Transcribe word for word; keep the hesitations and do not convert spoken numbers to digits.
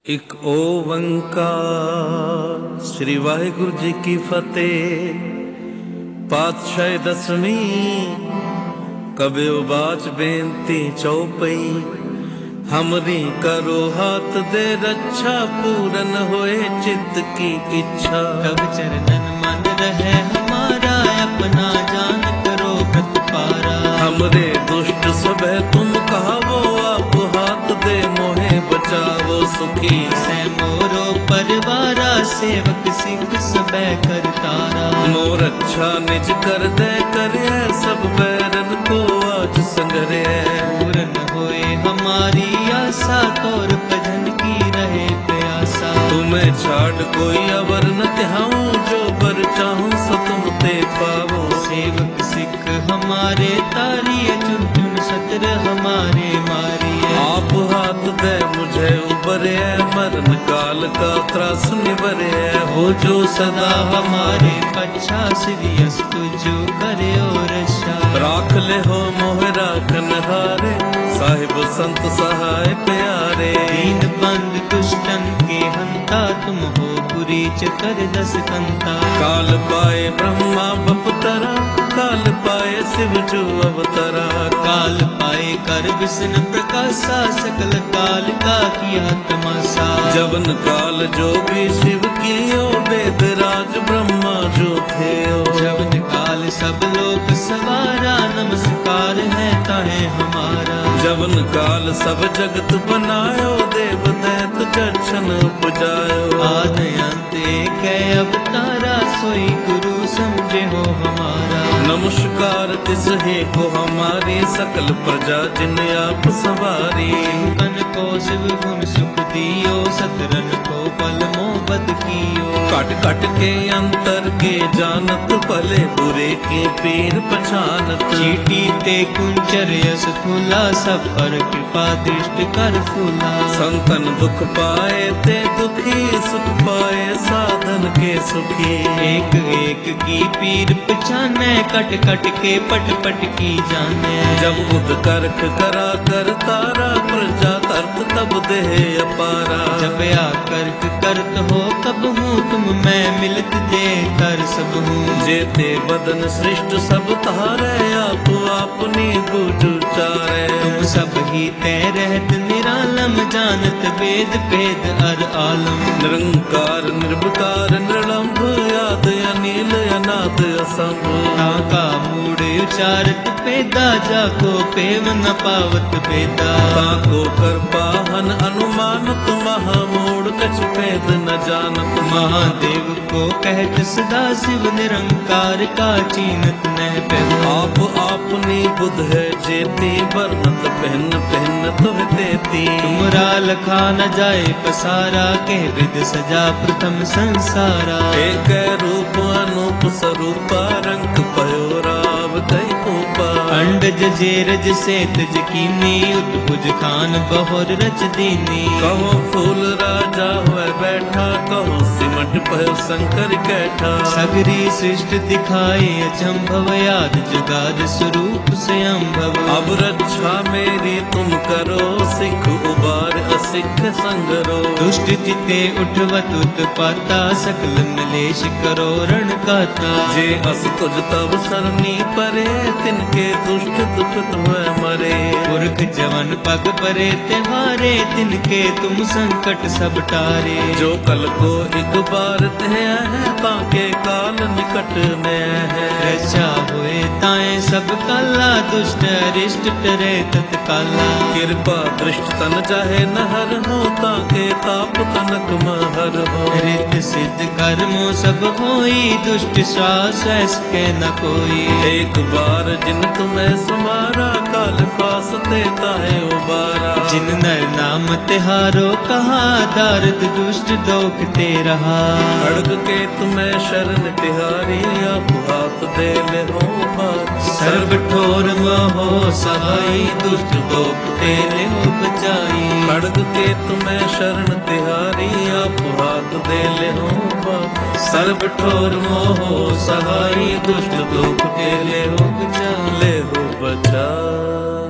एक ओंकार श्री वाहिगुरु जी की फतेह। पातशाह दसवीं कबे बाच बेनती चौपई। हमरी करो हाथ दे रक्षा, पूरन होए चित्त की इच्छा। कब चरणन मन रहे हमारा, अपना जान करो प्रतिपारा। हमरे दुष्ट सबे तुम कहावो, आप हाथ दे मोहे बचावो सुखी। से मोरो परिवारा, सेवक सिख सबे करतारा। मोर अच्छा निज कर दे करे, सब बैरन को आज संगरे। पूरन होए हमारी आशा, तोर भजन की रहे प्यासा। तुम्हें छाड़ कोई अवर न त्याऊं, जो बर चाहूं सो तुम ते पावो। सेवक सिख हमारे तारिये, चुन चुन सतर हमारे मारिये। आप हाथ दे मुझे उबरे, मरण काल का त्रास निबरे। हो जो सदा हमारे पच्छा, श्री अस्तु जो करे और रक्षा। राख ले हो मोह राखन हारे, साहिब संत सहाय प्यारे। दीन बंद दुष्टन के हंता, तुम हो पुरी चकर दस कंता। काल पाए ब्रह्मा बपतरा, काल पाए शिव जो अवतरा। काल पाए कर विष्णु प्रकाशा, सकल काल का किया तमाशा। जवन काल जो भी शिव कियो, वेद राज ब्रह्मा जो थे। जवन काल सब लोक सवारा, नमस्कार है ताहे हमारा। जवन काल सब जगत बनायो, देव दैत जक्षण उपजायो। आद अंत एक अवतारा, सोई गुरु समझे हो हमारा। नमस्कार तिस हे को हमारी, सकल प्रजा जिन आप सवारी। कन को शिव गुण सुख दियो, सतरन को बल मोहब्बत कियो। कट कट के अंतर के जानत, भले बुरे के पीर पहचानत। चीटी ते कुंचर यस फूला, सब पर कृपा दृष्टि कर फूला। संतन दुख पाए ते दुखी, सुख पाए साधन के सुखी। एक एक की पीर पहचाने, कट कट के पट पट की जाने। जब उद करख करा कर तारा, प्रजा तरत तब देह अपारा। जब आकर करत हो कब हूँ, तुम मैं मिलत दे कर सब हूँ। जेते बदन सृष्ट सब तारे, आप अपनी बूझ चारे। तुम सब ही ते रहत निरालम, जानत वेद भेद अर आलम। निरंकार निर्विकार निरलंभ, याद अनिल अनाद असंभ। ताका मूड उचारत पेदा, जाको पेव न पावत पेदा। ताको कर पाहन अनुमानत, महामूढ़ कछ भेद न जानत। महादेव को कहत सदा शिव, निरंकार का चीनत नह पे। आप आपनी बुध है जेती, बरनत पहन पहन तुह देती। तुमरा लखा न जाए पसारा, कह विद सजा प्रथम संसारा। एक रूप अनूप स्वरूपा, रंग पयो राव कई ऊपा। अंडज जेरज से तज कीनी, उद्भुज खान बहुर रच दीनी। कहो फूल राजा हुए बैठा, कहो सिमट पयो शंकर कैठा। सगरी सृष्टि दिखाई अचंभव, याद जुगाद स्वरूप से अम्भव। अब रक्षा मेरी तुम करो, सिख उबार असिख संगरो। दुष्ट चिते उठवत उत्पाता, सकल मलेश करो रण काता। जे अस तुझ तब सरनी परे, तिनके दुष्ट दुख हुए मरे। पुरख जवन पग परे त्योहारे, तिनके तुम संकट सब टारे। जो कल को एक बार तह है, ताके काल निकट में है। रक्षा हुए ताए सब काला, दुष्ट अरिष्ट टरे तत्काला। कृपा दृष्ट तन चाहे नहर हो, ताके ताप तनक महर हो। रित सिद्ध कर्मों सब होई, दुष्ट श्वास के न कोई। एक बार जिन तुम्हें सुमारा, काल फास देता है उबारा। जिन नर नाम तिहारो कहा, दारद दुष्ट दोख ते रहा। खड़ग के तुम्हें शरण तिहारी, आप हाथ दे ले हो पार। सर्व ठोर महो सहाई, दुष्ट दोख ते ले हो बचाई। खड़ग के तुम्हें शरण तिहारी, आप हाथ दे ले हो पार। सर्व ठोर मोहो सहाई, दुष्ट दोख ते ले हो बचा ले हो बचा।